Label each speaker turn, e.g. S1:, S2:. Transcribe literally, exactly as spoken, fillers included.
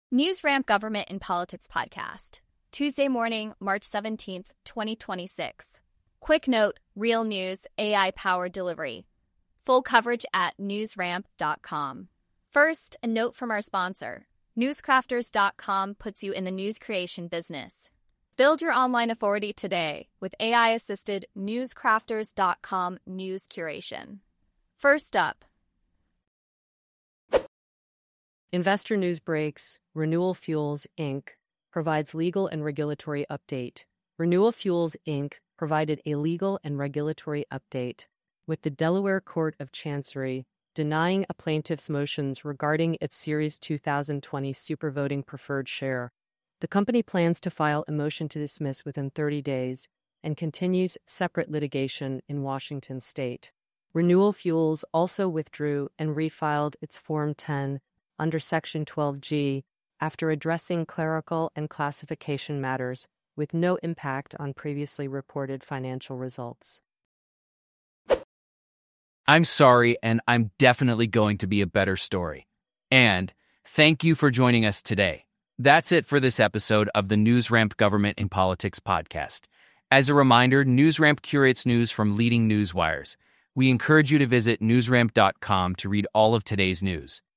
S1: NewsRamp Government and Politics Podcast, Tuesday morning, March seventeenth, twenty twenty-six. Quick note, real news, A I-powered delivery. Full coverage at newsramp dot com. First, a note from our sponsor. newscrafters dot com puts you in the news creation business. Build your online authority today with A I-assisted newscrafters dot com news curation. First up,
S2: Investor News Breaks. Renewal Fuels, Incorporated provides legal and regulatory update. Renewal Fuels, Incorporated provided a legal and regulatory update, with the Delaware Court of Chancery denying a plaintiff's motions regarding its Series two thousand twenty supervoting preferred share. The company plans to file a motion to dismiss within thirty days and continues separate litigation in Washington state. Renewal Fuels also withdrew and refiled its Form ten under Section twelve G after addressing clerical and classification matters with no impact on previously reported financial results.
S3: I'm sorry, and I'm definitely going to be a better story. And thank you for joining us today. That's it for this episode of the NewsRamp Government and Politics Podcast. As a reminder, NewsRamp curates news from leading news wires. We encourage you to visit newsramp dot com to read all of today's news.